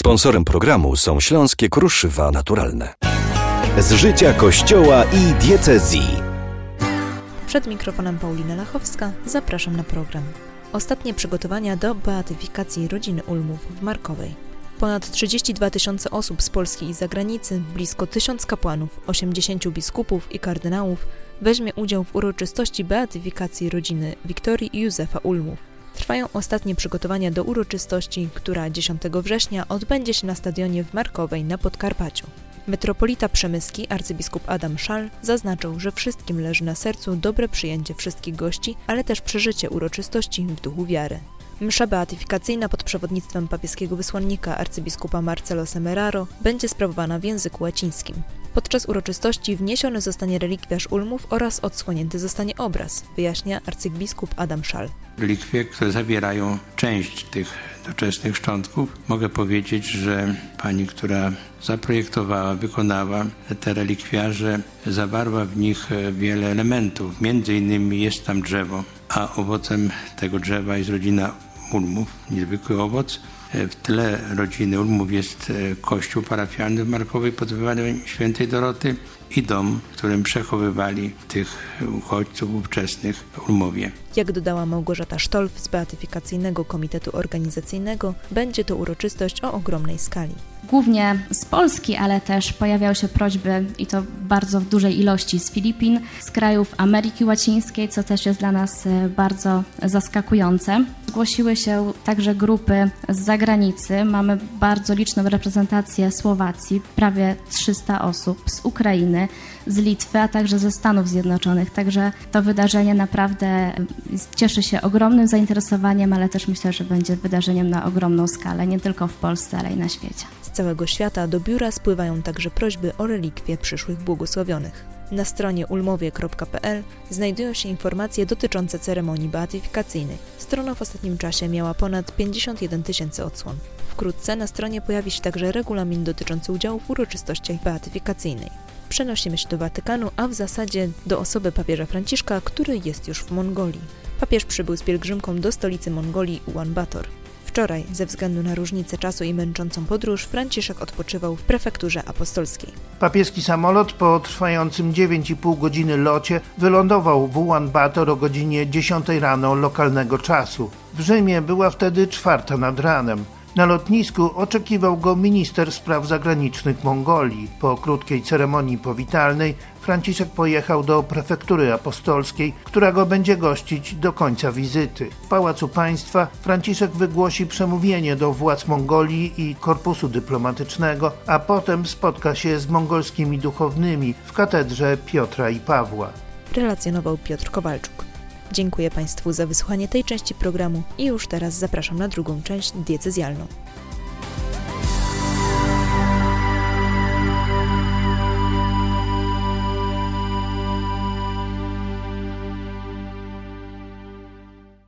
Sponsorem programu są Śląskie Kruszywa Naturalne. Z życia Kościoła i diecezji. Przed mikrofonem Paulina Lachowska zapraszam na program. Ostatnie przygotowania do beatyfikacji rodziny Ulmów w Markowej. Ponad 32 tysiące osób z Polski i zagranicy, blisko 1000 kapłanów, 80 biskupów i kardynałów weźmie udział w uroczystości beatyfikacji rodziny Wiktorii i Józefa Ulmów. Trwają ostatnie przygotowania do uroczystości, która 10 września odbędzie się na stadionie w Markowej na Podkarpaciu. Metropolita przemyski arcybiskup Adam Szal zaznaczył, że wszystkim leży na sercu dobre przyjęcie wszystkich gości, ale też przeżycie uroczystości w duchu wiary. Msza beatyfikacyjna pod przewodnictwem papieskiego wysłannika arcybiskupa Marcelo Semeraro będzie sprawowana w języku łacińskim. Podczas uroczystości wniesiony zostanie relikwiarz Ulmów oraz odsłonięty zostanie obraz, wyjaśnia arcybiskup Adam Szal. Relikwie, które zawierają część tych doczesnych szczątków. Mogę powiedzieć, że pani, która zaprojektowała, wykonała te relikwiarze, zawarła w nich wiele elementów. Między innymi jest tam drzewo, a owocem tego drzewa jest rodzina Ulmów, niezwykły owoc. W tle rodziny Ulmów jest kościół parafialny w Markowej pod wezwaniem świętej Doroty i dom, w którym przechowywali tych uchodźców ówczesnych Ulmowie. Jak dodała Małgorzata Sztolf z Beatyfikacyjnego Komitetu Organizacyjnego, będzie to uroczystość o ogromnej skali. Głównie z Polski, ale też pojawiały się prośby, i to bardzo w dużej ilości, z Filipin, z krajów Ameryki Łacińskiej, co też jest dla nas bardzo zaskakujące. Zgłosiły się także grupy z zagranicy. Mamy bardzo liczną reprezentację Słowacji, prawie 300 osób, z Ukrainy, z Litwy, a także ze Stanów Zjednoczonych. Także to wydarzenie naprawdę cieszy się ogromnym zainteresowaniem, ale też myślę, że będzie wydarzeniem na ogromną skalę, nie tylko w Polsce, ale i na świecie. Z całego świata do biura spływają także prośby o relikwie przyszłych błogosławionych. Na stronie ulmowie.pl znajdują się informacje dotyczące ceremonii beatyfikacyjnej. Strona w ostatnim czasie miała ponad 51 tysięcy odsłon. Wkrótce na stronie pojawi się także regulamin dotyczący udziału w uroczystościach beatyfikacyjnej. Przenosimy się do Watykanu, a w zasadzie do osoby papieża Franciszka, który jest już w Mongolii. Papież przybył z pielgrzymką do stolicy Mongolii Ulaanbaatar. Wczoraj, ze względu na różnicę czasu i męczącą podróż, Franciszek odpoczywał w prefekturze apostolskiej. Papieski samolot po trwającym 9,5 godziny locie wylądował w Ulaanbaatar o godzinie 10 rano lokalnego czasu. W Rzymie była wtedy 4 nad ranem. Na lotnisku oczekiwał go minister spraw zagranicznych Mongolii. Po krótkiej ceremonii powitalnej Franciszek pojechał do prefektury apostolskiej, która go będzie gościć do końca wizyty. W Pałacu Państwa Franciszek wygłosi przemówienie do władz Mongolii i korpusu dyplomatycznego, a potem spotka się z mongolskimi duchownymi w katedrze Piotra i Pawła. Relacjonował Piotr Kowalczuk. Dziękuję Państwu za wysłuchanie tej części programu i już teraz zapraszam na drugą część diecezjalną.